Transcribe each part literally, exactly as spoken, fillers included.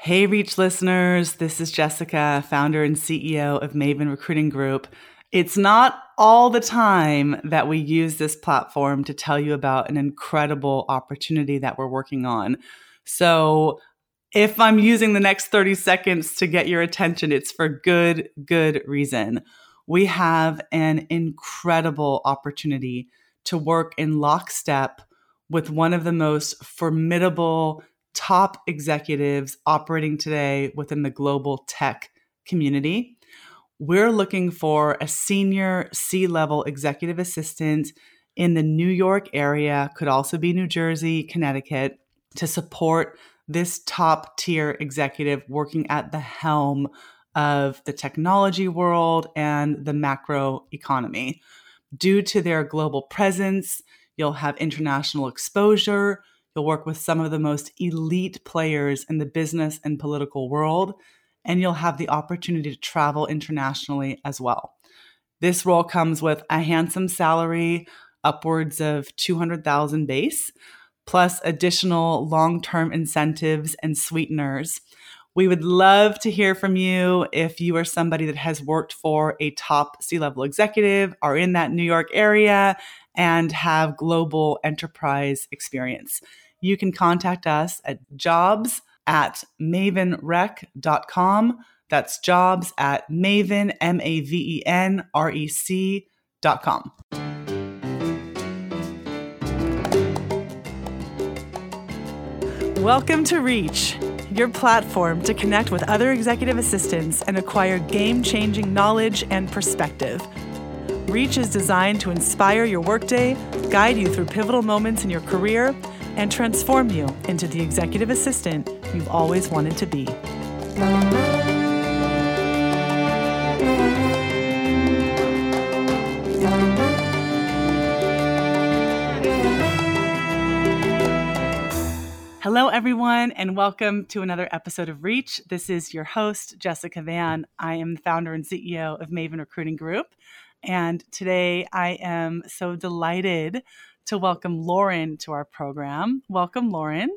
Hey, Reach listeners. This is Jessica, founder and C E O of Maven Recruiting Group. It's not all the time that we use this platform to tell you about an incredible opportunity that we're working on. So if I'm using the next thirty seconds to get your attention, it's for good, good reason. We have an incredible opportunity to work in lockstep with one of the most formidable top executives operating today within the global tech community. We're looking for a senior C-level executive assistant in the New York area, could also be New Jersey, Connecticut, to support this top tier executive working at the helm of the technology world and the macro economy. Due to their global presence, you'll have international exposure. You'll work with some of the most elite players in the business and political world, and you'll have the opportunity to travel internationally as well. This role comes with a handsome salary, upwards of two hundred thousand dollars base, plus additional long-term incentives and sweeteners. We would love to hear from you if you are somebody that has worked for a top C-level executive, are in that New York area, and have global enterprise experience. You can contact us at jobs at maven rec dot com. That's jobs at maven, M A V E N R E C dot com. Welcome to Reach, your platform to connect with other executive assistants and acquire game-changing knowledge and perspective. Reach is designed to inspire your workday, guide you through pivotal moments in your career, and transform you into the executive assistant you've always wanted to be. Hello, everyone, and welcome to another episode of Reach. This is your host, Jessica Van. I am the founder and C E O of Maven Recruiting Group. And today I am so delighted to welcome Lauren to our program. Welcome, Lauren.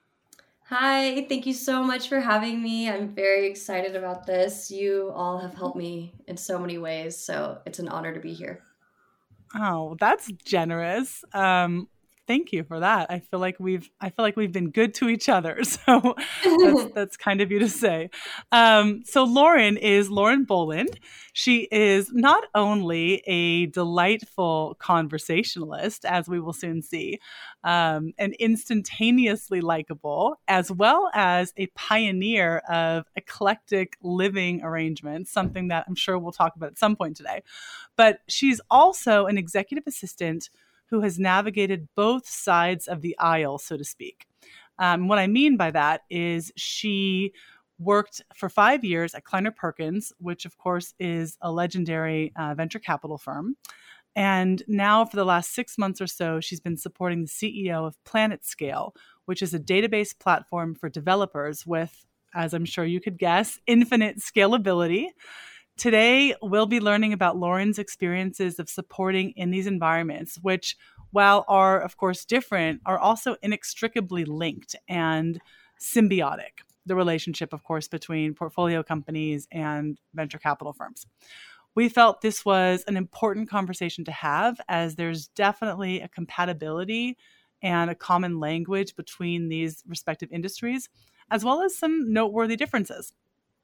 Hi, thank you so much for having me. I'm very excited about this. You all have helped me in so many ways, so it's an honor to be here. Oh, that's generous. Um, thank you for that. I feel like we've I feel like we've been good to each other. So that's that's kind of you to say. Um, so Lauren is Lauren Boland. She is not only a delightful conversationalist, as we will soon see, um, and instantaneously likable, as well as a pioneer of eclectic living arrangements, something that I'm sure we'll talk about at some point today. But she's also an executive assistant who has navigated both sides of the aisle, so to speak. Um, what I mean by that is she worked for five years at Kleiner Perkins, which of course is a legendary uh, venture capital firm. And now for the last six months or so, she's been supporting the C E O of PlanetScale, which is a database platform for developers with, as I'm sure you could guess, infinite scalability. Today, we'll be learning about Lauren's experiences of supporting in these environments, which, while are, of course, different, are also inextricably linked and symbiotic. The relationship, of course, between portfolio companies and venture capital firms. We felt this was an important conversation to have, as there's definitely a compatibility and a common language between these respective industries, as well as some noteworthy differences.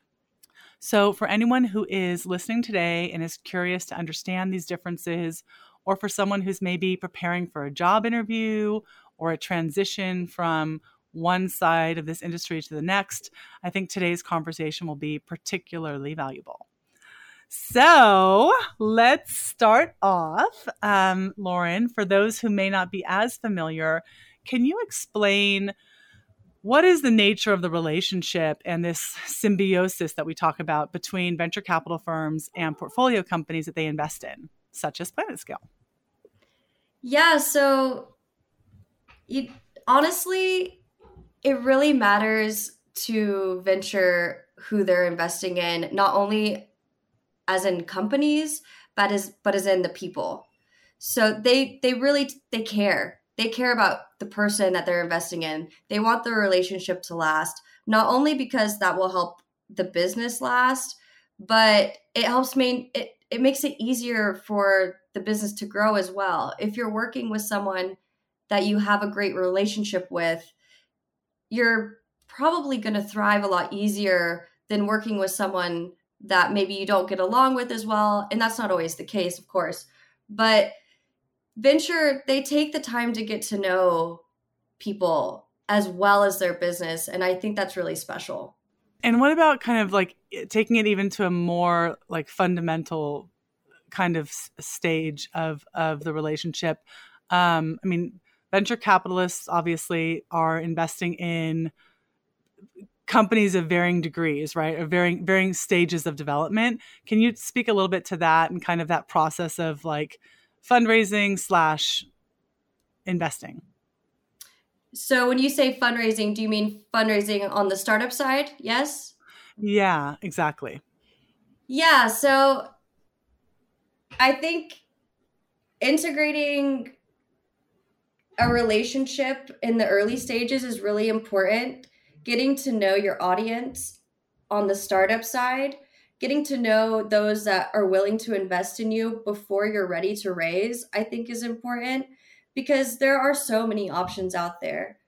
So for anyone who is listening today and is curious to understand these differences, or for someone who's maybe preparing for a job interview or a transition from one side of this industry to the next, I think today's conversation will be particularly valuable. So let's start off. Um, Lauren, for those who may not be as familiar, can you explain what is the nature of the relationship and this symbiosis that we talk about between venture capital firms and portfolio companies that they invest in, such as PlanetScale? Yeah, so it, honestly, it really matters to venture who they're investing in, not only as in companies, but as but as in the people. So they they really they care. They care about the person that they're investing in. They want the relationship to last. not only because that will help the business last, but it helps main it, it makes it easier for the business to grow as well. If you're working with someone that you have a great relationship with, you're probably going to thrive a lot easier than working with someone that maybe you don't get along with as well. And that's not always the case, of course. But venture, they take the time to get to know people as well as their business. And I think that's really special. And what about kind of like taking it even to a more like fundamental kind of stage of, of the relationship? Um, I mean, venture capitalists obviously are investing in companies of varying degrees, right? Of varying varying stages of development. Can you speak a little bit to that and kind of that process of like fundraising slash investing? So when you say fundraising, do you mean fundraising on the startup side? Yes? Yeah, exactly. Yeah. So I think integrating a relationship in the early stages is really important. Getting to know your audience on the startup side, getting to know those that are willing to invest in you before you're ready to raise, I think is important because there are so many options out there.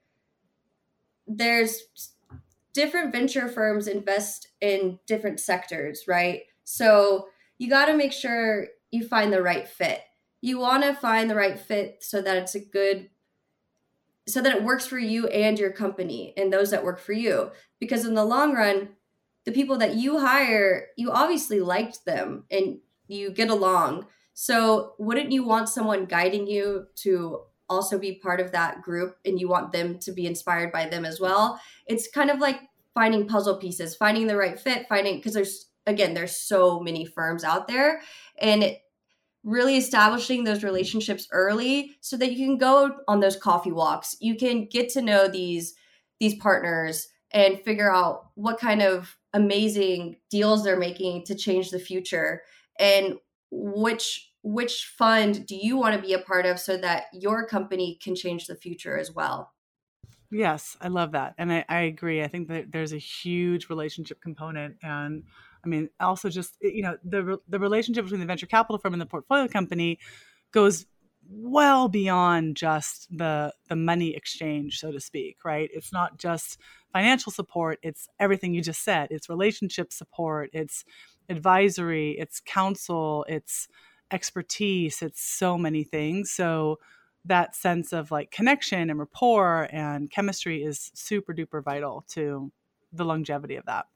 There's different venture firms invest in different sectors, right? So you got to make sure you find the right fit. You want to find the right fit so that it's a good so that it works for you and your company and those that work for you. Because in the long run, the people that you hire, you obviously liked them and you get along. So wouldn't you want someone guiding you to also be part of that group and you want them to be inspired by them as well? It's kind of like finding puzzle pieces, finding the right fit, finding, because there's, again, there's so many firms out there, and it, really establishing those relationships early so that you can go on those coffee walks. You can get to know these these partners and figure out what kind of amazing deals they're making to change the future, and which which fund do you want to be a part of so that your company can change the future as well. Yes, I love that. And I, I agree. I think that there's a huge relationship component. And I mean, also just, you know, the the relationship between the venture capital firm and the portfolio company goes well beyond just the the money exchange, so to speak, right? It's not just financial support. It's everything you just said. It's relationship support. It's advisory. It's counsel. It's expertise. It's so many things. So that sense of like connection and rapport and chemistry is super duper vital to the longevity of that.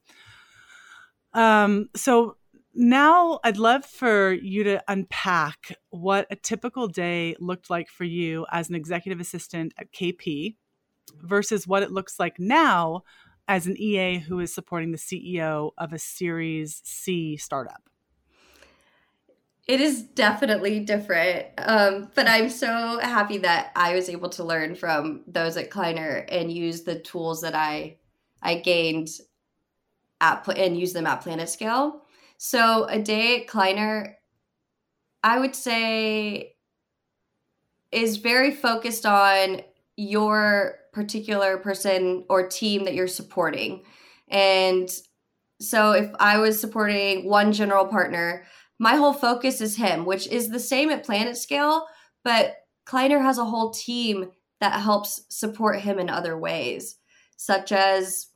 Um, so now I'd love for you to unpack what a typical day looked like for you as an executive assistant at K P versus what it looks like now as an E A who is supporting the C E O of a Series C startup. It is definitely different, um, but I'm so happy that I was able to learn from those at Kleiner and use the tools that I I gained at and use them at PlanetScale. So a day at Kleiner, I would say, is very focused on your particular person or team that you're supporting. And so if I was supporting one general partner, my whole focus is him, which is the same at PlanetScale, but Kleiner has a whole team that helps support him in other ways, such as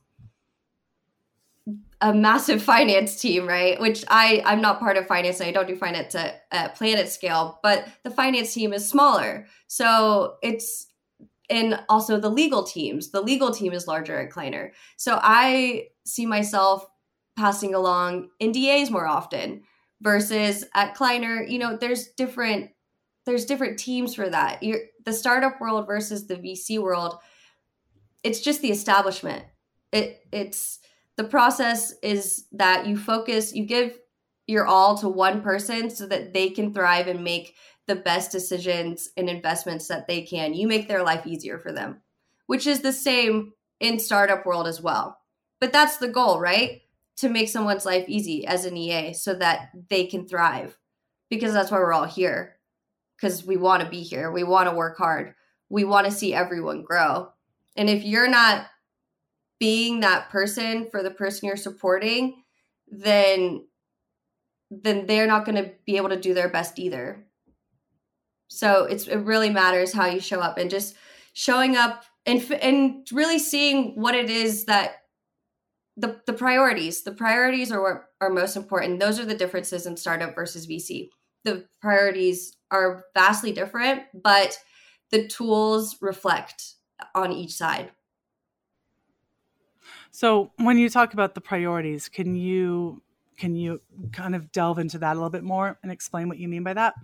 a massive finance team, right? Which I, I'm not part of finance and I don't do finance at, at PlanetScale, but the finance team is smaller. So it's, and also the legal teams, the legal team is larger at Kleiner. So I see myself passing along N D As more often. Versus at Kleiner, you know, there's different there's different teams for that. You're, the startup world versus the V C world, it's just the establishment. It it's the process is that you focus, you give your all to one person so that they can thrive and make the best decisions and investments that they can. You make their life easier for them, which is the same in startup world as well. But that's the goal, right? To make someone's life easy as an E A so that they can thrive, because that's why we're all here, because we want to be here. We want to work hard. We want to see everyone grow. And if you're not being that person for the person you're supporting, then then they're not going to be able to do their best either. So it's it really matters how you show up, and just showing up and and really seeing what it is that the the priorities. The priorities are what are most important. Those are the differences in startup versus V C. The priorities are vastly different, but the tools reflect on each side. So when you talk about the priorities, can you can you kind of delve into that a little bit more and explain what you mean by that?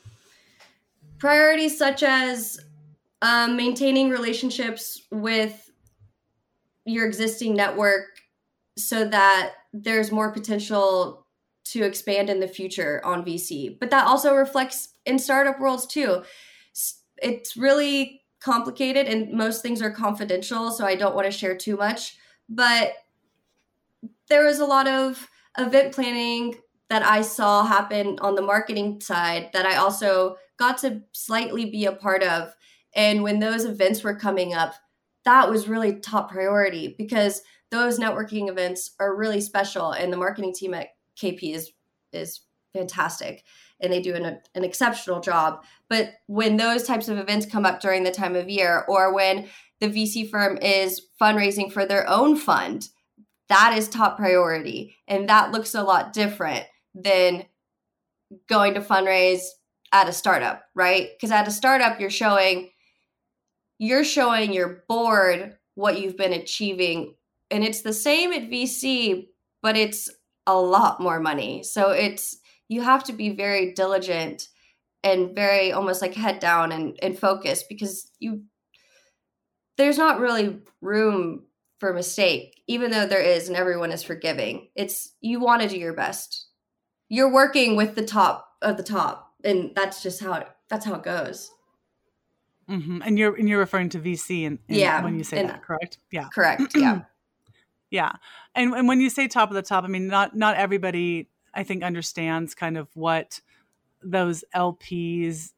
Priorities such as um, maintaining relationships with your existing network so that there's more potential to expand in the future on V C. But that also reflects in startup worlds too. It's really complicated and most things are confidential, so I don't want to share too much. But there was a lot of event planning that I saw happen on the marketing side that I also got to slightly be a part of. And when those events were coming up, that was really top priority because those networking events are really special. And the marketing team at K P is, is fantastic and they do an, an exceptional job. But when those types of events come up during the time of year, or when the V C firm is fundraising for their own fund, that is top priority. And that looks a lot different than going to fundraise at a startup, right? Because at a startup, you're showing you're showing your board what you've been achieving. And it's the same at V C, but it's a lot more money. So it's you have to be very diligent and very almost like head down and, and focused, because you there's not really room for mistake, even though there is and everyone is forgiving. It's you want to do your best. You're working with the top of the top, and that's just how it that's how it goes. Mm-hmm. And you're and you're referring to V C and yeah, when you say and, that, correct? Yeah, correct. Yeah, yeah. And and when you say top of the top, I mean not not everybody I think understands kind of what those L Ps,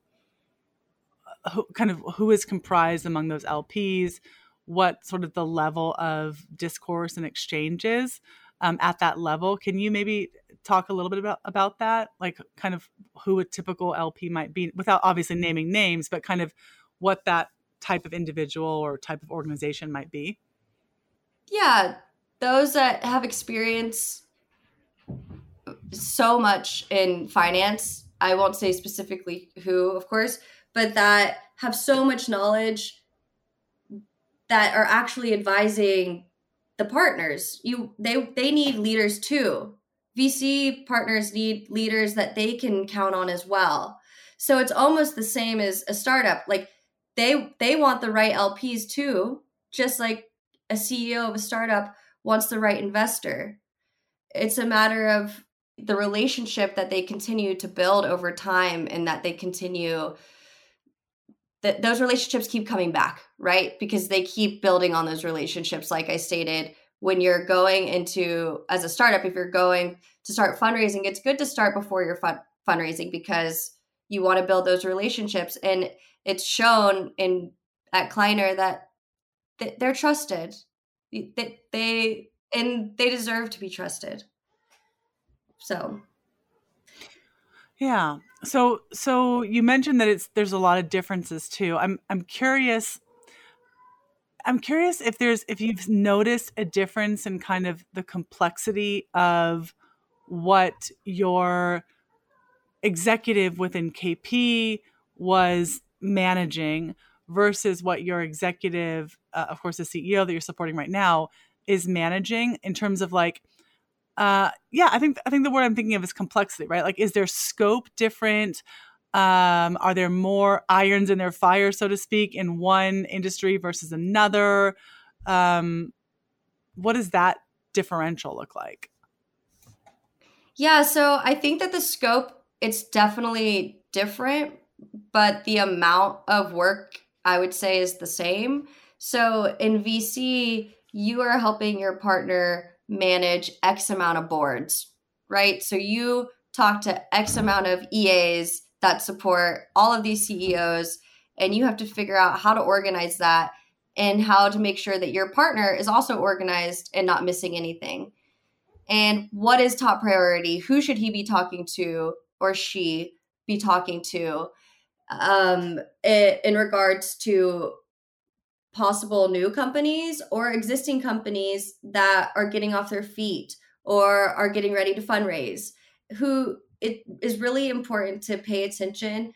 who, kind of who is comprised among those L Ps, what sort of the level of discourse and exchanges um, at that level. Can you maybe talk a little bit about, about that? Like kind of who a typical L P might be, without obviously naming names, but kind of what that type of individual or type of organization might be? Yeah, those that have experience so much in finance, I won't say specifically who, of course, but that have so much knowledge that are actually advising the partners. You they they need leaders too. V C partners need leaders that they can count on as well. So it's almost the same as a startup. Like they they want the right L Ps too, just like a C E O of a startup wants the right investor. It's a matter of the relationship that they continue to build over time, and that they continue that those relationships keep coming back, right? Because they keep building on those relationships. Like I stated, when you're going into, as a startup, if you're going to start fundraising, it's good to start before you're fun, fundraising because you want to build those relationships. And it's shown in at Kleiner that th- they're trusted. They, they and they deserve to be trusted. So, yeah. So so you mentioned that it's there's a lot of differences too. I'm I'm curious I'm curious if there's if you've noticed a difference in kind of the complexity of what your executive within K P was managing versus what your executive, uh, of course, the C E O that you're supporting right now is managing in terms of like, uh, yeah, I think I think the word I'm thinking of is complexity, right? Like, is their scope different? Um, are there more irons in their fire, so to speak, in one industry versus another? Um, what does that differential look like? Yeah, so I think that the scope, it's definitely different, but the amount of work I would say is the same. So in V C, you are helping your partner manage X amount of boards, right? So you talk to X amount of E As that support all of these C E Os, and you have to figure out how to organize that and how to make sure that your partner is also organized and not missing anything. And what is top priority? Who should he be talking to or she be talking to um, in regards to possible new companies or existing companies that are getting off their feet or are getting ready to fundraise? Who it is really important to pay attention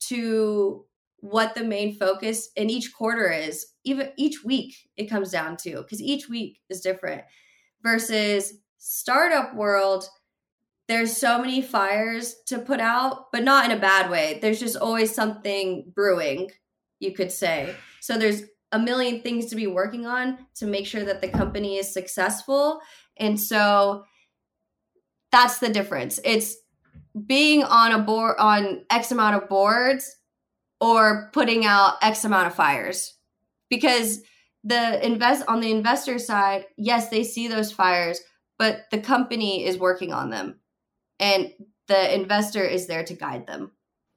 to what the main focus in each quarter is, even each week it comes down to, because each week is different. Versus startup world, there's so many fires to put out, but not in a bad way. There's just always something brewing, you could say. So there's a million things to be working on to make sure that the company is successful. And so that's the difference. It's being on a board, on X amount of boards, or putting out X amount of fires. Because the invest on the investor side, yes, they see those fires, but the company is working on them, and the investor is there to guide them.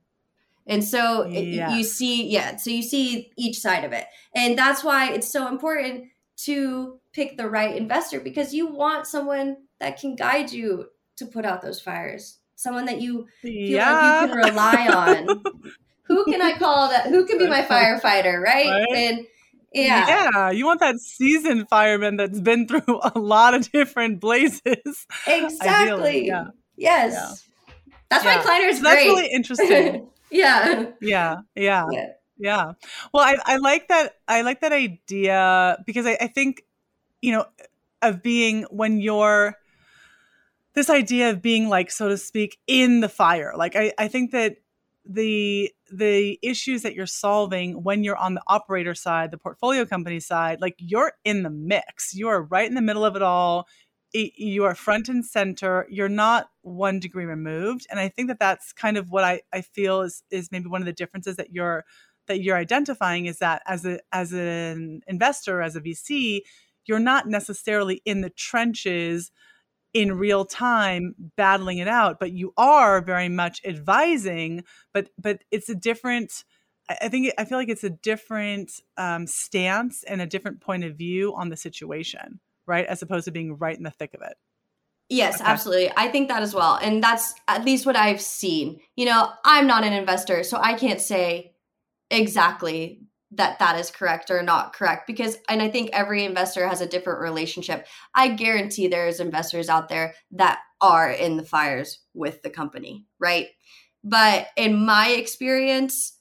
And so yes. you see, yeah, so you see each side of it. And that's why it's so important to pick the right investor, because you want someone that can guide you to put out those fires, someone that you feel yeah. like you can rely on. Who can I call that? Who can be my firefighter, right? right? And yeah. Yeah, you want that seasoned fireman that's been through a lot of different blazes. Exactly. Ideally, yeah. Yes. Yeah. That's yeah. why Kleiner is so great. That's really interesting. yeah. Yeah. Yeah. Yeah. Yeah. Well, I, I like that. I like that idea because I, I think, you know, of being when you're this idea of being like, so to speak, in the fire. Like, I, I think that the the issues that you're solving when you're on the operator side, the portfolio company side, like you're in the mix. You are right in the middle of it all. It, you are front and center. You're not one degree removed. And I think that that's kind of what I, I feel is is maybe one of the differences that you're that you're identifying, is that as a as an investor, as a V C, you're not necessarily in the trenches in real time battling it out, but you are very much advising, but but it's a different, I think, I feel like it's a different um, stance and a different point of view on the situation, right? As opposed to being right in the thick of it. Yes, okay. Absolutely. I think that as well. And that's at least what I've seen. You know, I'm not an investor, so I can't say exactly that that is correct or not correct, because, and I think every investor has a different relationship. I guarantee there's investors out there that are in the fires with the company, right? But in my experience,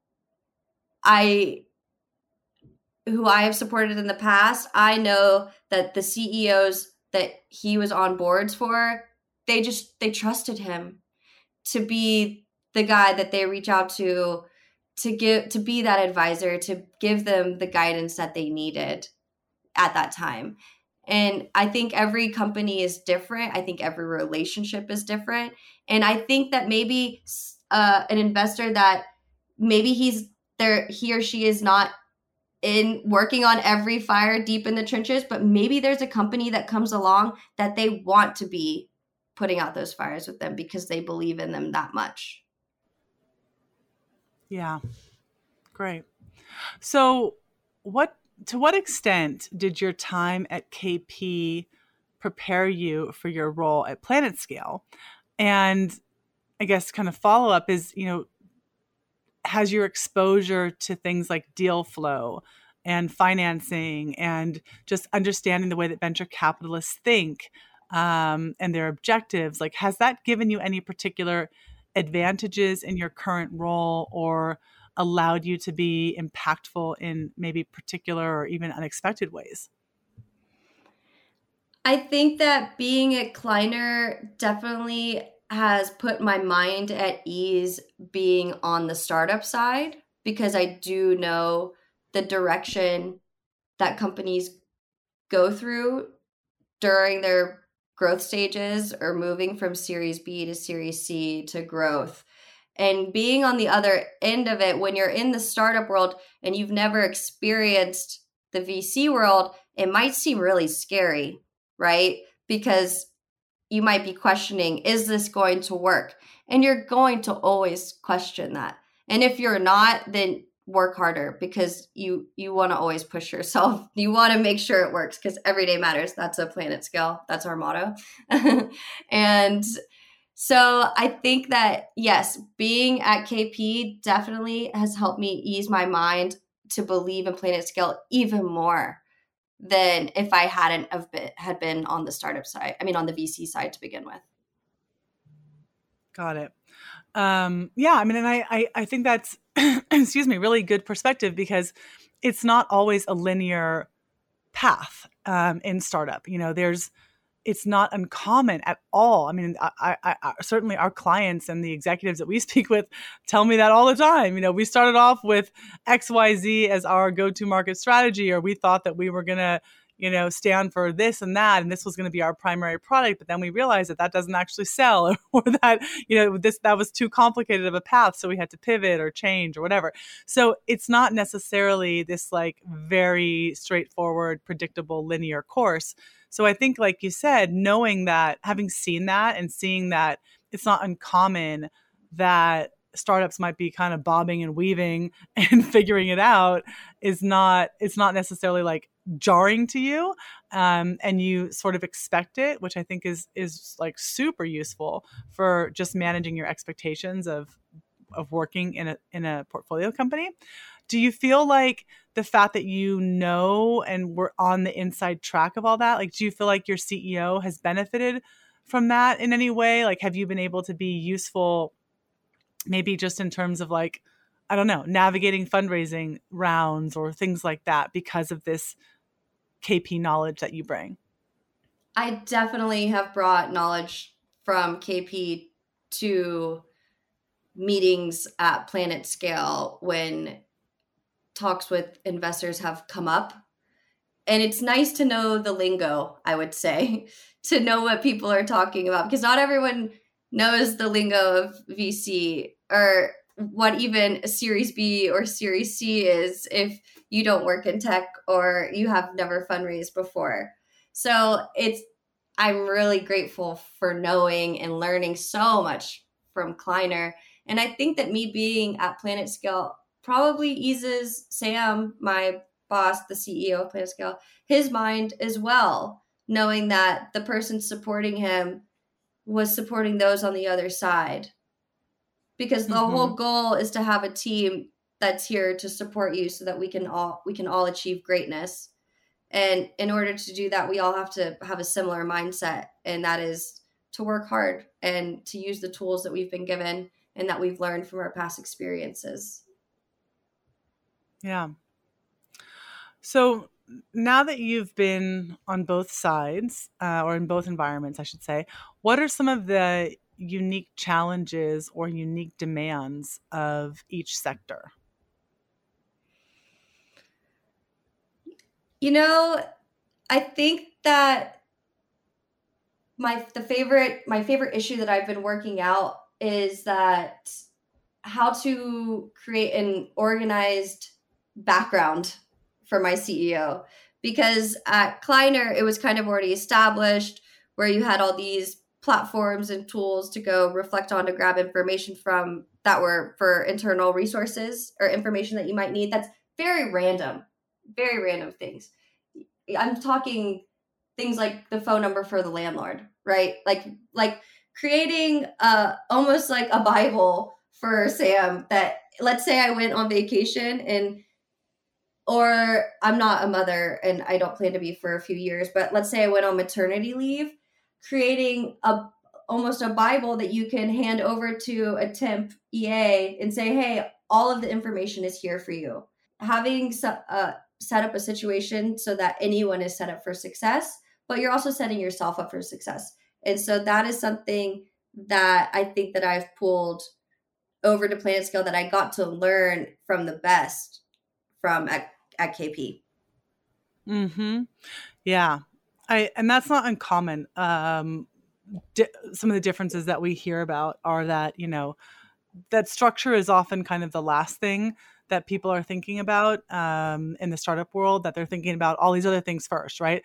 I, who I have supported in the past, I know that the C E Os that he was on boards for, they just, they trusted him to be the guy that they reach out to to give, to be that advisor, to give them the guidance that they needed at that time. And I think every company is different. I think every relationship is different. And I think that maybe uh, an investor that maybe he's there, he or she is not in working on every fire deep in the trenches, but maybe there's a company that comes along that they want to be putting out those fires with them because they believe in them that much. Yeah. Great. So what, to what extent did your time at K P prepare you for your role at PlanetScale? And I guess kind of follow up is, you know, has your exposure to things like deal flow and financing and just understanding the way that venture capitalists think um, and their objectives, like, has that given you any particular advantages in your current role or allowed you to be impactful in maybe particular or even unexpected ways? I think that being at Kleiner definitely has put my mind at ease being on the startup side, because I do know the direction that companies go through during their growth stages or moving from Series B to Series C to growth. And being on the other end of it, when you're in the startup world and you've never experienced the V C world, it might seem really scary, right? Because you might be questioning, is this going to work? And you're going to always question that. And if you're not, then work harder because you you want to always push yourself. You want to make sure it works because every day matters. That's a Planet Scale. That's our motto. And so I think that, yes, being at K P definitely has helped me ease my mind to believe in Planet Scale even more than if I hadn't have been, had been on the startup side. I mean, on the V C side to begin with. Got it. Um, yeah, I mean, and I, I, I think that's, excuse me, really good perspective because it's not always a linear path um, in startup. You know, there's, it's not uncommon at all. I mean, I, I, I, certainly our clients and the executives that we speak with tell me that all the time. You know, we started off with X Y Z as our go-to market strategy, or we thought that we were going to, you know, stand for this and that, and this was going to be our primary product. But then we realized that that doesn't actually sell, or that, you know, this, that was too complicated of a path. So we had to pivot or change or whatever. So it's not necessarily this like very straightforward, predictable, linear course. So I think, like you said, knowing that, having seen that and seeing that it's not uncommon that startups might be kind of bobbing and weaving and figuring it out is not, it's not necessarily like jarring to you. Um, and you sort of expect it, which I think is, is like super useful for just managing your expectations of, of working in a, in a portfolio company. Do you feel like the fact that you know and we're on the inside track of all that, like, do you feel like your C E O has benefited from that in any way? Like, have you been able to be useful, maybe just in terms of like, I don't know, navigating fundraising rounds or things like that because of this K P knowledge that you bring? I definitely have brought knowledge from K P to meetings at Planet Scale when talks with investors have come up. And it's nice to know the lingo, I would say, to know what people are talking about, because not everyone knows the lingo of V C or what even a Series B or Series C is if you don't work in tech or you have never fundraised before. So it's, I'm really grateful for knowing and learning so much from Kleiner. And I think that me being at Planet Scale probably eases Sam, my boss, the C E O of Planet Scale, his mind as well, knowing that the person supporting him was supporting those on the other side. Because the mm-hmm. whole goal is to have a team that's here to support you so that we can all we can all achieve greatness. And in order to do that, we all have to have a similar mindset, and that is to work hard and to use the tools that we've been given and that we've learned from our past experiences. Yeah. So now that you've been on both sides, uh, or in both environments, I should say, what are some of the unique challenges or unique demands of each sector? You know, I think that my the favorite my favorite issue that I've been working out is that how to create an organized background for my C E O, because at Kleiner it was kind of already established where you had all these platforms and tools to go reflect on to grab information from that were for internal resources or information that you might need. That's very random, very random things. I'm talking things like the phone number for the landlord, right? Like, like creating a, almost like a Bible for Sam that, let's say I went on vacation and, or I'm not a mother and I don't plan to be for a few years, but let's say I went on maternity leave, creating a, almost a Bible that you can hand over to a temp E A and say, hey, all of the information is here for you. Having some, uh, set up a situation so that anyone is set up for success, but you're also setting yourself up for success. And so that is something that I think that I've pulled over to Planet Scale that I got to learn from the best from at, at K P. Mm-hmm. Yeah. I, and that's not uncommon. Um, di- some of the differences that we hear about are that, you know, that structure is often kind of the last thing that people are thinking about um, in the startup world, that they're thinking about all these other things first, right?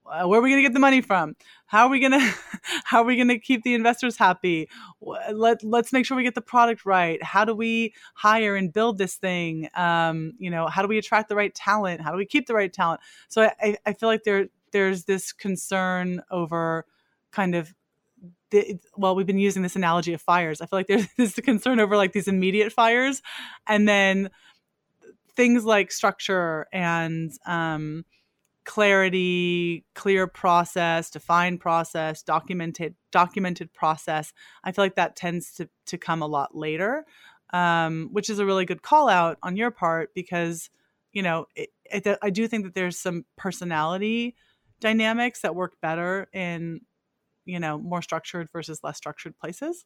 Uh, where are we going to get the money from? How are we going to how are we going to keep the investors happy? Let let's make sure we get the product right. How do we hire and build this thing? Um, you know, how do we attract the right talent? How do we keep the right talent? So I, I feel like there there's this concern over kind of the, well, we've been using this analogy of fires. I feel like there's this concern over like these immediate fires, and then things like structure and um, clarity, clear process, defined process, documented documented process. I feel like that tends to to come a lot later, um, which is a really good call out on your part because, you know, it, it, I do think that there's some personality dynamics that work better in, you know, more structured versus less structured places.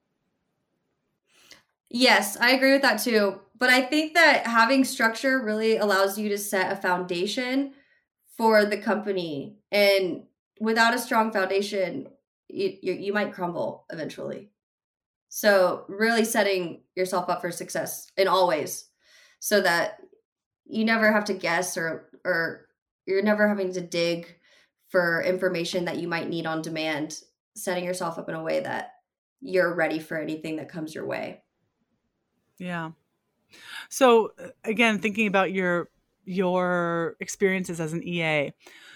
Yes, I agree with that too. But I think that having structure really allows you to set a foundation for the company. And without a strong foundation, you, you, you might crumble eventually. So really setting yourself up for success in all ways so that you never have to guess or or you're never having to dig for information that you might need on demand, setting yourself up in a way that you're ready for anything that comes your way. Yeah. So again, thinking about your your experiences as an E A,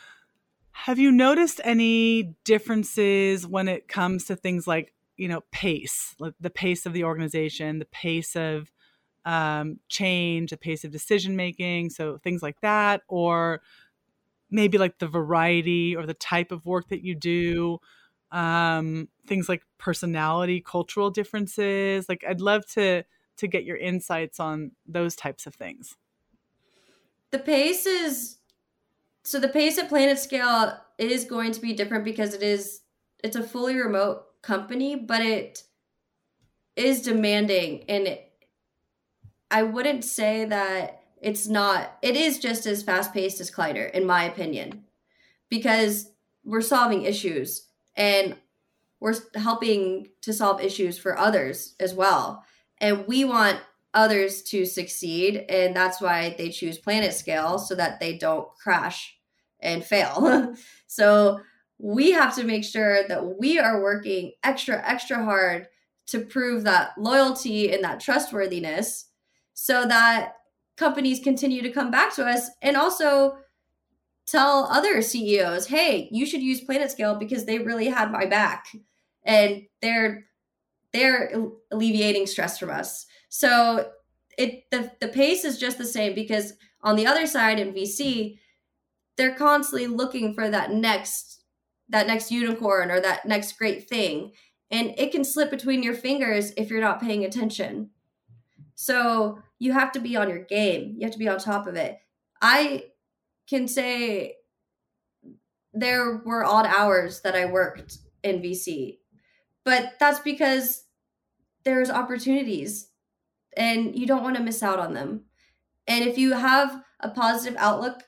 have you noticed any differences when it comes to things like, you know, pace, like the pace of the organization, the pace of um, change, the pace of decision making, so things like that, or maybe like the variety or the type of work that you do, um, things like personality, cultural differences. Like, I'd love to to get your insights on those types of things. The pace is so the pace at PlanetScale is going to be different because it is it's a fully remote company, but it is demanding, and it, I wouldn't say that it's not. It is just as fast paced as Kleiner, in my opinion, because we're solving issues and we're helping to solve issues for others as well, and we want others to succeed, and that's why they choose PlanetScale so that they don't crash and fail. So we have to make sure that we are working extra extra hard to prove that loyalty and that trustworthiness so that companies continue to come back to us, and also tell other C E Os, hey, you should use PlanetScale because they really had my back and they're they're alleviating stress from us. So it the, the pace is just the same because on the other side in V C, they're constantly looking for that next that next unicorn or that next great thing. And it can slip between your fingers if you're not paying attention. So you have to be on your game. You have to be on top of it. I can say there were odd hours that I worked in V C, but that's because there's opportunities and you don't want to miss out on them. And if you have a positive outlook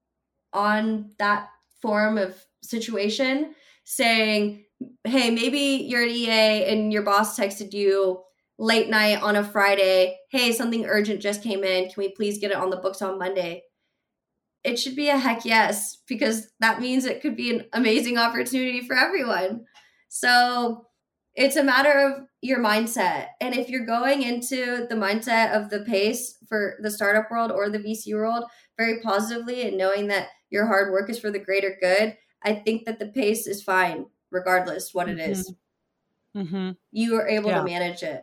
on that form of situation, saying, hey, maybe you're an E A and your boss texted you late night on a Friday, hey, something urgent just came in. Can we please get it on the books on Monday? It should be a heck yes, because that means it could be an amazing opportunity for everyone. So it's a matter of your mindset. And if you're going into the mindset of the pace for the startup world or the V C world very positively and knowing that your hard work is for the greater good, I think that the pace is fine, regardless what it is. Mm-hmm. You are able yeah. to manage it.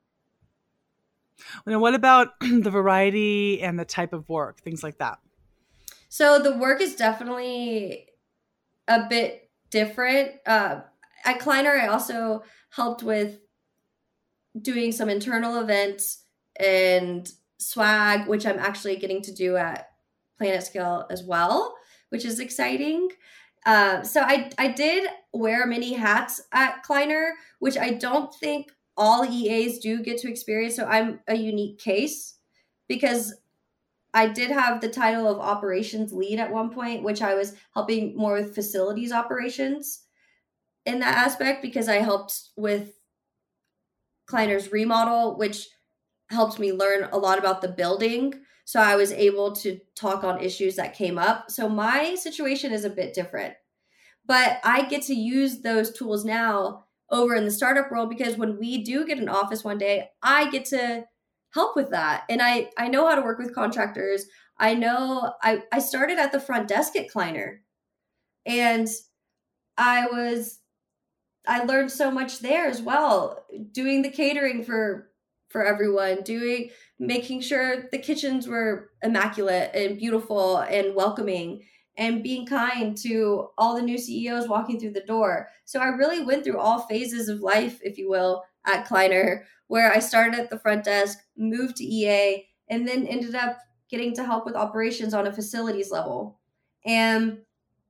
Now, what about the variety and the type of work, things like that? So the work is definitely a bit different. Uh, at Kleiner, I also helped with doing some internal events and swag, which I'm actually getting to do at PlanetScale as well, which is exciting. Uh, so I I did wear many hats at Kleiner, which I don't think all E As do get to experience. So I'm a unique case because I did have the title of operations lead at one point, which I was helping more with facilities operations in that aspect because I helped with Kleiner's remodel, which helped me learn a lot about the building. So I was able to talk on issues that came up. So my situation is a bit different, but I get to use those tools now over in the startup world, because when we do get an office one day, I get to help with that. And I, I know how to work with contractors. I know I, I started at the front desk at Kleiner, and I was, I learned so much there as well, doing the catering for, for everyone, doing, making sure the kitchens were immaculate and beautiful and welcoming, and being kind to all the new C E Os walking through the door. So I really went through all phases of life, if you will, at Kleiner, where I started at the front desk, moved to E A, and then ended up getting to help with operations on a facilities level. And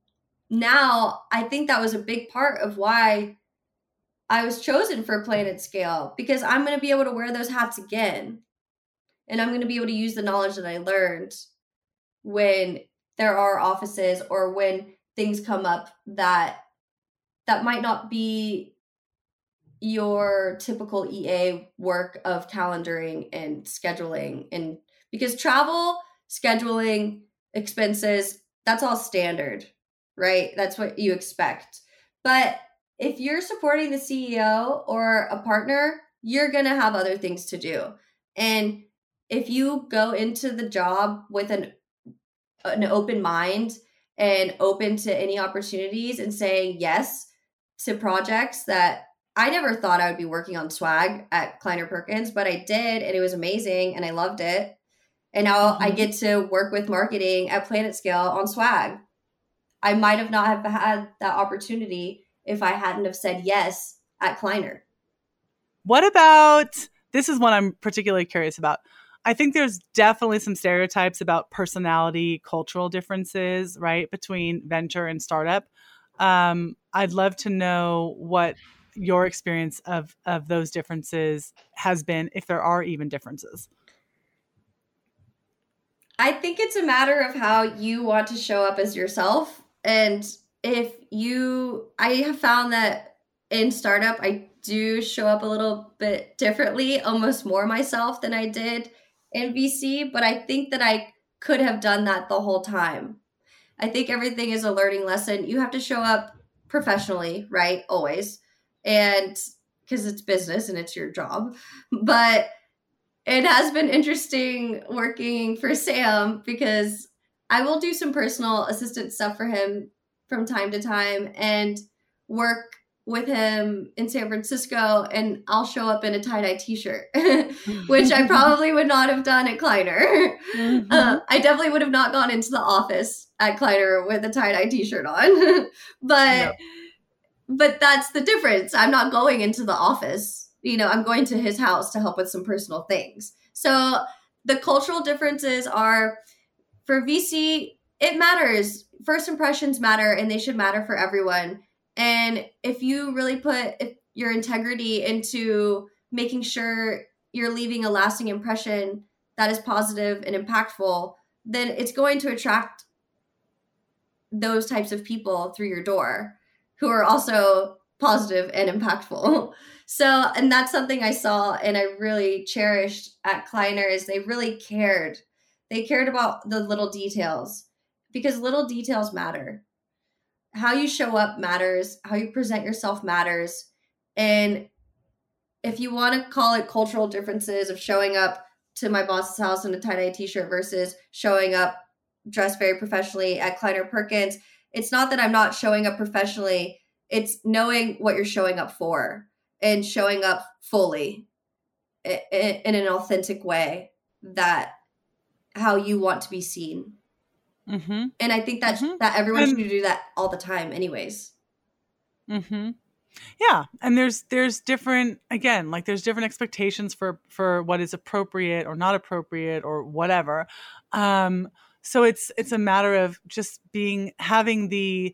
now I think that was a big part of why I was chosen for PlanetScale, because I'm going to be able to wear those hats again. And I'm going to be able to use the knowledge that I learned when there are offices, or when things come up that that might not be your typical E A work of calendaring and scheduling. And because travel, scheduling, expenses, that's all standard, right? That's what you expect. But if you're supporting the C E O or a partner, you're going to have other things to do. And if you go into the job with an an open mind and open to any opportunities and saying yes to projects that I never thought I would be working on swag at Kleiner Perkins, but I did, and it was amazing and I loved it. And now mm-hmm. I get to work with marketing at PlanetScale on swag. I might have not have had that opportunity if I hadn't have said yes at Kleiner. What about, this is one I'm particularly curious about. I think there's definitely some stereotypes about personality, cultural differences, right, between venture and startup. Um, I'd love to know what your experience of, of those differences has been, if there are even differences. I think it's a matter of how you want to show up as yourself. And if you, I have found that in startup, I do show up a little bit differently, almost more myself than I did in V C, but I think that I could have done that the whole time. I think everything is a learning lesson. You have to show up professionally, right? Always. And because it's business and it's your job. But it has been interesting working for Sam, because I will do some personal assistant stuff for him from time to time and work with him in San Francisco, and I'll show up in a tie-dye t-shirt, which I probably would not have done at Kleiner. Mm-hmm. Uh, I definitely would have not gone into the office at Kleiner with a tie-dye t-shirt on. but yep. but that's the difference. I'm not going into the office. You know, I'm going to his house to help with some personal things. So the cultural differences are, for V C, it matters. First impressions matter, and they should matter for everyone. And if you really put your integrity into making sure you're leaving a lasting impression that is positive and impactful, then it's going to attract those types of people through your door who are also positive and impactful. So, and that's something I saw and I really cherished at Kleiner, is they really cared. They cared about the little details, because little details matter. How you show up matters. How you present yourself matters. And if you want to call it cultural differences of showing up to my boss's house in a tie-dye t-shirt versus showing up dressed very professionally at Kleiner Perkins, it's not that I'm not showing up professionally. It's knowing what you're showing up for and showing up fully in an authentic way, that how you want to be seen. Mm-hmm. And I think that mm-hmm. that everyone and, should do that all the time anyways. Mm-hmm. Yeah. And there's there's different, again, like there's different expectations for, for what is appropriate or not appropriate or whatever. Um, so it's it's a matter of just being, having the,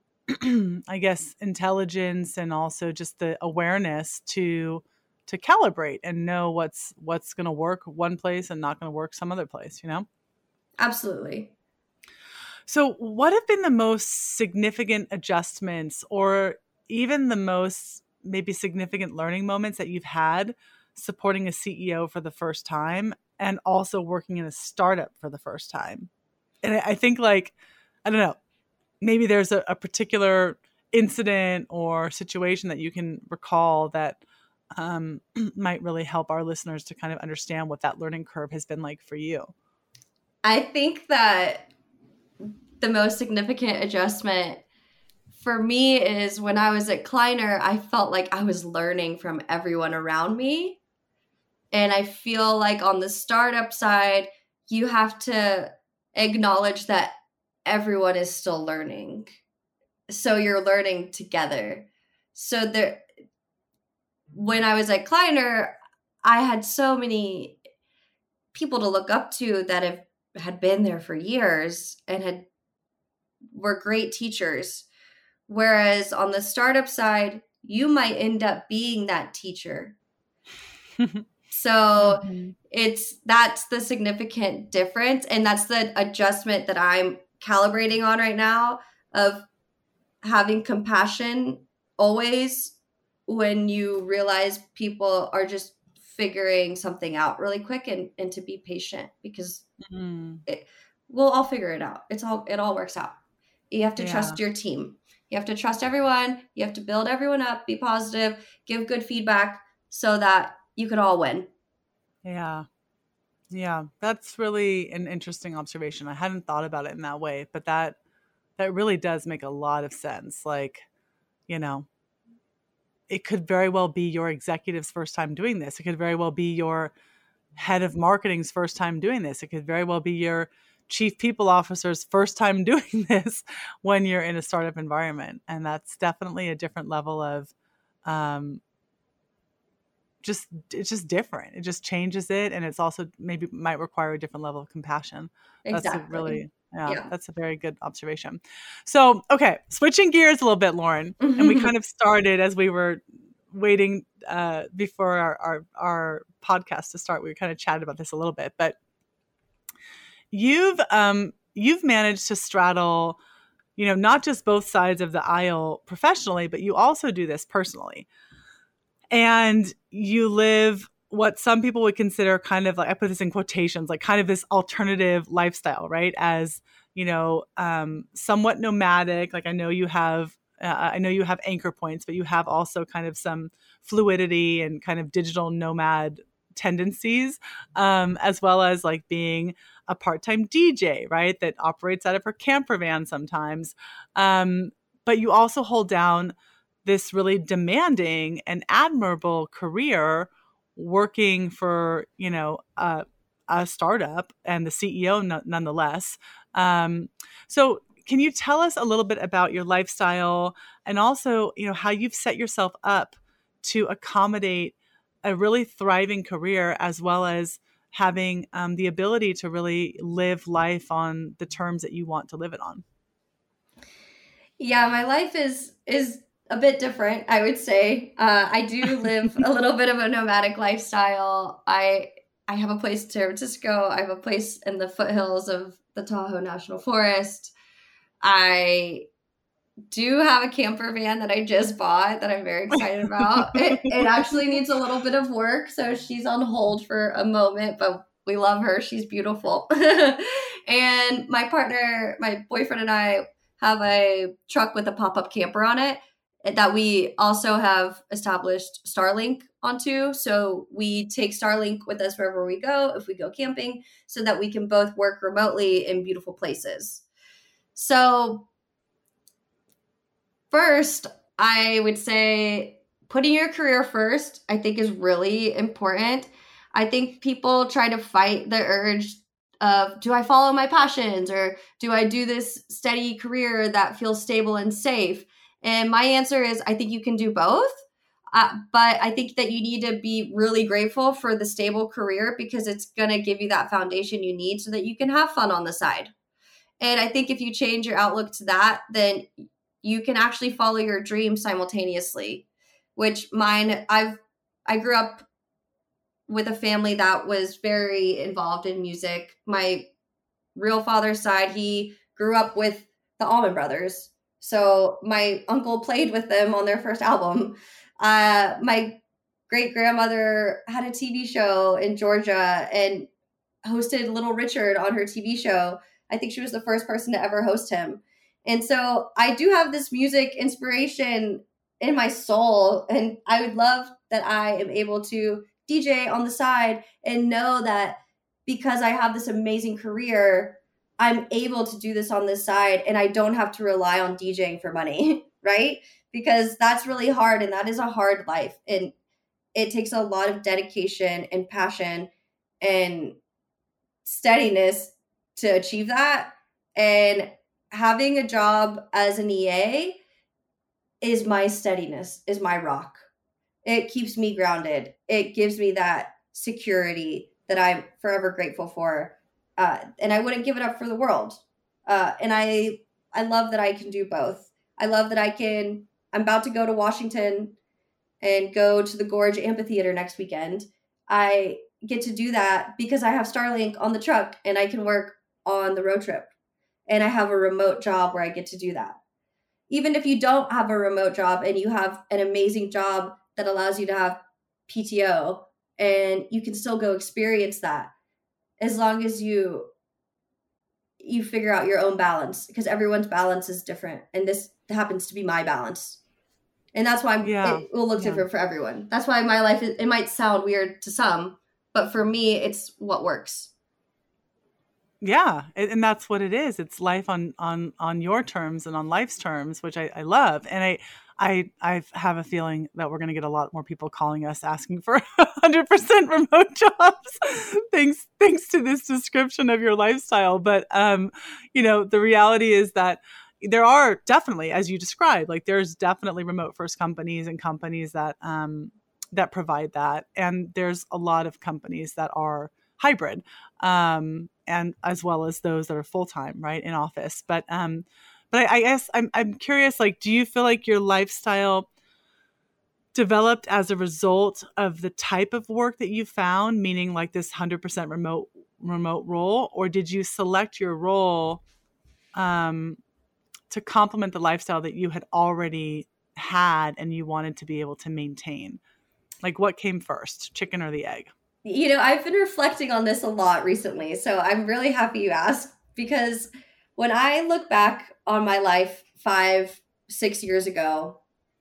I guess, intelligence and also just the awareness to to calibrate and know what's what's going to work one place and not going to work some other place, you know? Absolutely. So what have been the most significant adjustments, or even the most maybe significant learning moments that you've had supporting a C E O for the first time? and also working in a startup for the first time. And I think, like, I don't know, maybe there's a, a particular incident or situation that you can recall that um, might really help our listeners to kind of understand what that learning curve has been like for you. I think that the most significant adjustment for me is when I was at Kleiner, I felt like I was learning from everyone around me. And I feel like on the startup side, you have to acknowledge that everyone is still learning. So you're learning together. So there, when I was at Kleiner, I had so many people to look up to that have had been there for years and had were great teachers. Whereas on the startup side, you might end up being that teacher. So mm-hmm. it's that's the significant difference. And that's the adjustment that I'm calibrating on right now, of having compassion always when you realize people are just figuring something out really quick, and, and to be patient, because mm-hmm. it, we'll all figure it out. It's all, it all works out. You have to yeah. trust your team. You have to trust everyone. You have to build everyone up, be positive, give good feedback so that you can all win. Yeah. Yeah. That's really an interesting observation. I hadn't thought about it in that way, but that, that really does make a lot of sense. Like, you know, it could very well be your executive's first time doing this. It could very well be your head of marketing's first time doing this. It could very well be your chief people officer's first time doing this when you're in a startup environment. And that's definitely a different level of, um, just, it's just different. It just changes it. And it's also maybe might require a different level of compassion. Exactly. That's a really, yeah, yeah, that's a very good observation. So, okay. Switching gears a little bit, Lauren, and we kind of started as we were waiting uh, before our, our, our podcast to start, we kind of chatted about this a little bit, but You've um, you've managed to straddle, you know, not just both sides of the aisle professionally, but you also do this personally. And you live what some people would consider kind of like, I put this in quotations, like kind of this alternative lifestyle, right? As, you know, um, somewhat nomadic. Like I know you have, uh, I know you have anchor points, but you have also kind of some fluidity and kind of digital nomad tendencies, um, as well as like being a part-time D J, right? That operates out of her camper van sometimes. Um, but you also hold down this really demanding and admirable career working for, you know, a, a startup and the C E O n- nonetheless. Um, so can you tell us a little bit about your lifestyle and also, you know, how you've set yourself up to accommodate a really thriving career, as well as having um, the ability to really live life on the terms that you want to live it on? Yeah, my life is is a bit different, I would say. Uh, I do live a little bit of a nomadic lifestyle. I I have a place in San Francisco. I have a place in the foothills of the Tahoe National Forest. I do have a camper van that I just bought that I'm very excited about. It, it actually needs a little bit of work, so she's on hold for a moment, but we love her. She's beautiful. And my partner, my boyfriend and I have a truck with a pop-up camper on it that we also have established Starlink onto. So we take Starlink with us wherever we go, if we go camping, so that we can both work remotely in beautiful places. So first, I would say putting your career first, I think, is really important. I think people try to fight the urge of, do I follow my passions, or do I do this steady career that feels stable and safe? And my answer is, I think you can do both. Uh, but I think that you need to be really grateful for the stable career, because it's going to give you that foundation you need so that you can have fun on the side. And I think if you change your outlook to that, then you can actually follow your dreams simultaneously, which mine, I've, I grew up with a family that was very involved in music. My real father's side, he grew up with the Allman Brothers. So my uncle played with them on their first album. Uh, my great grandmother had a T V show in Georgia, and hosted Little Richard on her T V show. I think she was the first person to ever host him. And so I do have this music inspiration in my soul. And I would love that I am able to D J on the side and know that because I have this amazing career, I'm able to do this on this side and I don't have to rely on DJing for money, right? Because that's really hard and that is a hard life. And it takes a lot of dedication and passion and steadiness to achieve that. And having a job as an E A is my steadiness, is my rock. It keeps me grounded. It gives me that security that I'm forever grateful for. Uh, and I wouldn't give it up for the world. Uh, and I, I love that I can do both. I love that I can, I'm about to go to Washington and go to the Gorge Amphitheater next weekend. I get to do that because I have Starlink on the truck and I can work on the road trip. And I have a remote job where I get to do that. Even if you don't have a remote job and you have an amazing job that allows you to have P T O and you can still go experience that as long as you you figure out your own balance, because everyone's balance is different. And this happens to be my balance. And that's why yeah. it will look yeah. different for everyone. That's why my life, is, it might sound weird to some, but for me, it's what works. Yeah. And that's what it is. It's life on, on, on your terms and on life's terms, which I, I love. And I, I, I have a feeling that we're going to get a lot more people calling us asking for one hundred percent remote jobs. thanks, thanks to this description of your lifestyle. But, um, you know, the reality is that there are definitely, as you described, like there's definitely remote first companies and companies that, um, that provide that. And there's a lot of companies that are hybrid, um, and as well as those that are full-time, right, in office. But, um, but I, I guess I'm, I'm curious, like, do you feel like your lifestyle developed as a result of the type of work that you found, meaning like this one hundred percent remote, remote role, or did you select your role, um, to complement the lifestyle that you had already had and you wanted to be able to maintain? Like, what came first, chicken or the egg? You know, I've been reflecting on this a lot recently, so I'm really happy you asked, because when I look back on my life five, six years ago,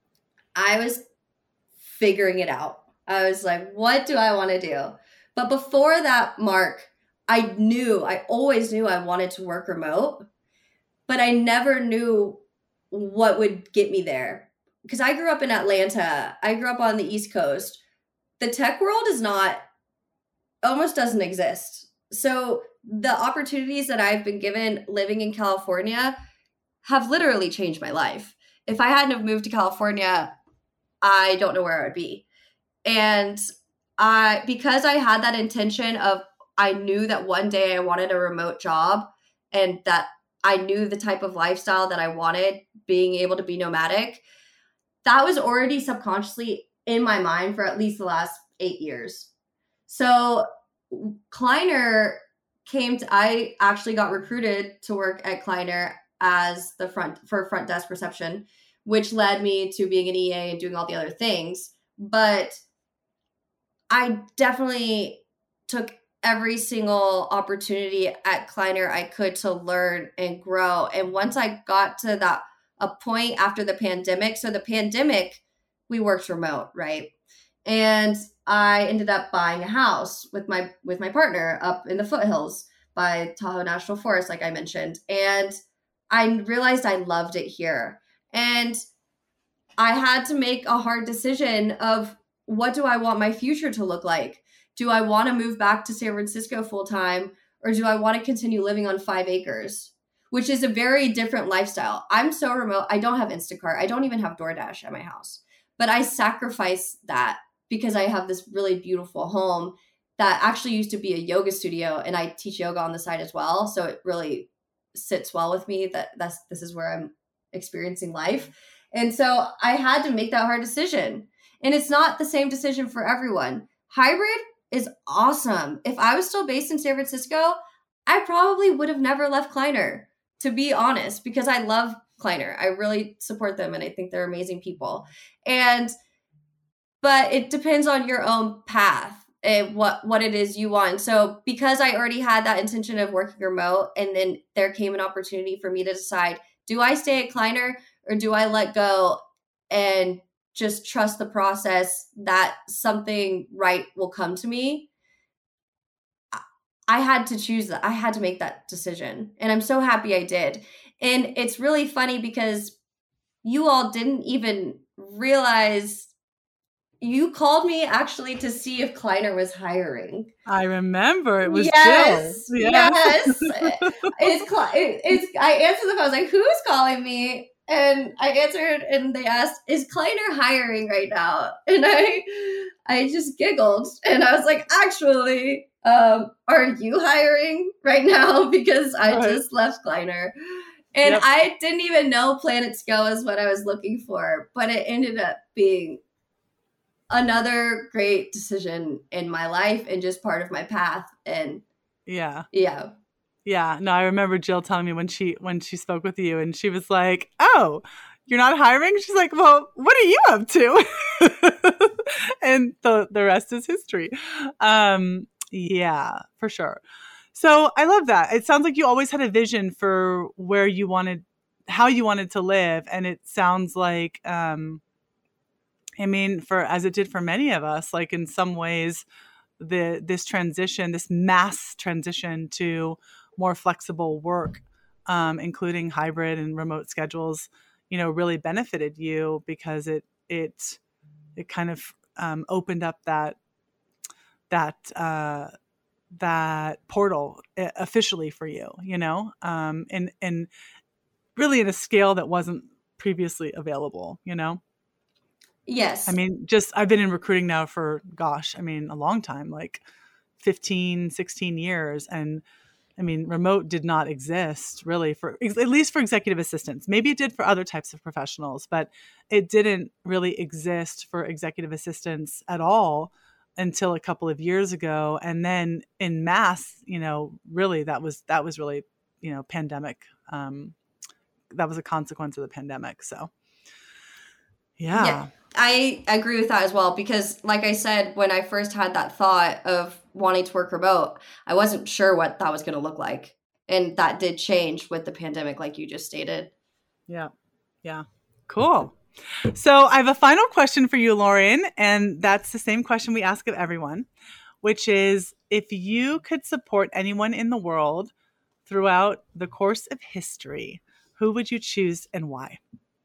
I was figuring it out. I was like, what do I want to do? But before that mark, I knew, I always knew I wanted to work remote, but I never knew what would get me there. Because I grew up in Atlanta. I grew up on the East Coast. The tech world is not, almost doesn't exist. So the opportunities that I've been given living in California have literally changed my life. If I hadn't have moved to California, I don't know where I would be. And I, because I had that intention of, I knew that one day I wanted a remote job and that I knew the type of lifestyle that I wanted, being able to be nomadic, that was already subconsciously in my mind for at least the last eight years. So Kleiner came to, I actually got recruited to work at Kleiner as the front for front desk reception, which led me to being an E A and doing all the other things. But I definitely took every single opportunity at Kleiner I could to learn and grow. And once I got to that a point after the pandemic, so the pandemic, we worked remote, right? And I ended up buying a house with my with my partner up in the foothills by Tahoe National Forest, like I mentioned. And I realized I loved it here. And I had to make a hard decision of, what do I want my future to look like? Do I want to move back to San Francisco full time, or do I want to continue living on five acres, which is a very different lifestyle? I'm so remote. I don't have Instacart. I don't even have DoorDash at my house, but I sacrifice that because I have this really beautiful home that actually used to be a yoga studio, and I teach yoga on the side as well. So it really sits well with me that that's, this is where I'm experiencing life. And so I had to make that hard decision. And it's not the same decision for everyone. Hybrid is awesome. If I was still based in San Francisco, I probably would have never left Kleiner, to be honest, because I love Kleiner. I really support them and I think they're amazing people. And, but it depends on your own path. uh, what what it is you want. So because I already had that intention of working remote, and then there came an opportunity for me to decide, do I stay at Kleiner or do I let go and just trust the process that something right will come to me? I had to choose that. I had to make that decision. And I'm so happy I did. And it's really funny because you all didn't even realize, you called me actually to see if Kleiner was hiring. I remember it was yes, Jill. Yes. yes. it's, it's, I answered the phone. I was like, who's calling me? And I answered and they asked, is Kleiner hiring right now? And I I just giggled and I was like, actually, um, are you hiring right now? Because I right. just left Kleiner. And yep. I didn't even know Planet Scale is what I was looking for, but it ended up being another great decision in my life and just part of my path. And yeah. Yeah. Yeah. No, I remember Jill telling me when she when she spoke with you and she was like, oh, you're not hiring? She's like, well, what are you up to? And the, the rest is history. Um, yeah, for sure. So I love that. It sounds like you always had a vision for where you wanted, how you wanted to live. And it sounds like, um, I mean, for, as it did for many of us, like in some ways, the, this transition, this mass transition to more flexible work, um, including hybrid and remote schedules, you know, really benefited you because it, it, it kind of, um, opened up that, that, uh, that portal officially for you, you know, um, and, and really at a scale that wasn't previously available, you know? Yes. I mean, just, I've been in recruiting now for, gosh, I mean, a long time, like fifteen, sixteen years. And I mean, remote did not exist really for, at least for executive assistants. Maybe it did for other types of professionals, but it didn't really exist for executive assistants at all until a couple of years ago. And then in mass, you know, really that was, that was really, you know, pandemic. Um, that was a consequence of the pandemic. So yeah. yeah. I agree with that as well, because like I said, when I first had that thought of wanting to work remote, I wasn't sure what that was going to look like. And that did change with the pandemic, like you just stated. Yeah. Yeah. Cool. So I have a final question for you, Lauren, and that's the same question we ask of everyone, which is, if you could support anyone in the world throughout the course of history, who would you choose and why?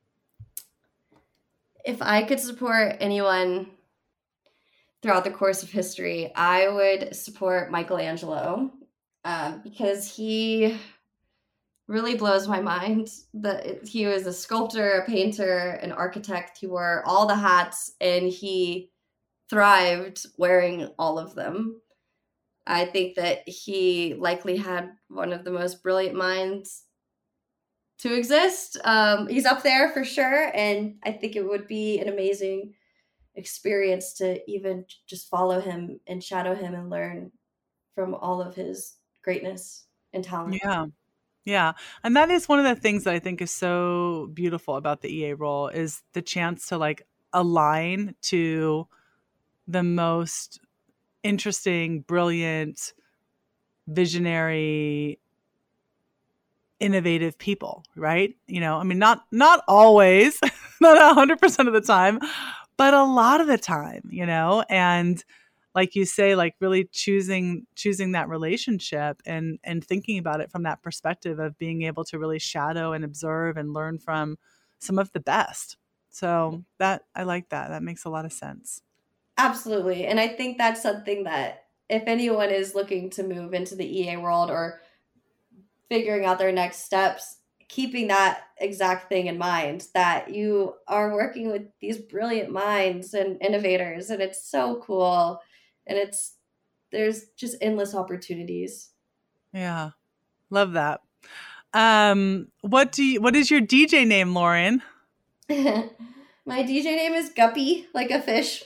If I could support anyone throughout the course of history, I would support Michelangelo, um, because he really blows my mind. That he was a sculptor, a painter, an architect. He wore all the hats and he thrived wearing all of them. I think that he likely had one of the most brilliant minds to exist. Um, he's up there for sure. And I think it would be an amazing experience to even just follow him and shadow him and learn from all of his greatness and talent. Yeah. Yeah. And that is one of the things that I think is so beautiful about the E A role, is the chance to like align to the most interesting, brilliant, visionary, innovative people, right? You know, I mean, not, not always, not a hundred percent of the time, but a lot of the time, you know, and like you say, like really choosing, choosing that relationship and, and thinking about it from that perspective of being able to really shadow and observe and learn from some of the best. So that, I like that. That makes a lot of sense. Absolutely. And I think that's something that if anyone is looking to move into the E A world or figuring out their next steps, keeping that exact thing in mind, that you are working with these brilliant minds and innovators, and it's so cool. And it's, there's just endless opportunities. Yeah. Love that. Um, what do you, what is your D J name, Lauren? My D J name is Guppy, like a fish.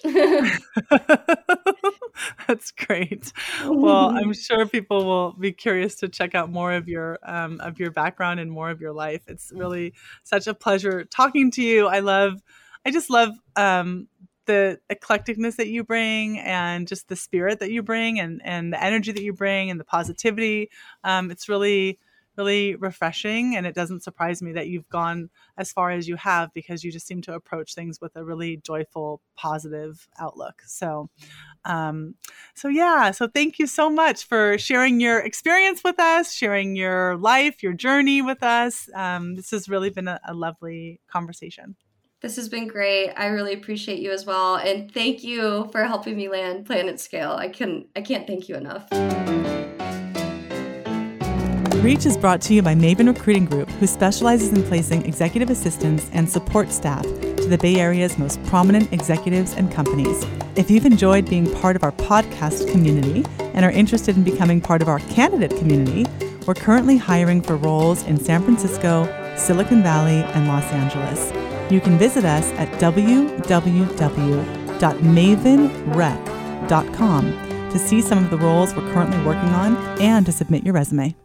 That's great. Well, I'm sure people will be curious to check out more of your um, of your background and more of your life. It's really such a pleasure talking to you. I love, I just love um, the eclecticness that you bring and just the spirit that you bring and, and the energy that you bring and the positivity. Um, it's really, really refreshing. And it doesn't surprise me that you've gone as far as you have, because you just seem to approach things with a really joyful, positive outlook. So, um, so yeah, so thank you so much for sharing your experience with us, sharing your life, your journey with us. Um, this has really been a, a lovely conversation. This has been great. I really appreciate you as well. And thank you for helping me land Planet Scale. I can I can't thank you enough. Reach is brought to you by Maven Recruiting Group, who specializes in placing executive assistants and support staff to the Bay Area's most prominent executives and companies. If you've enjoyed being part of our podcast community and are interested in becoming part of our candidate community, we're currently hiring for roles in San Francisco, Silicon Valley, and Los Angeles. You can visit us at w w w dot maven rec dot com to see some of the roles we're currently working on and to submit your resume.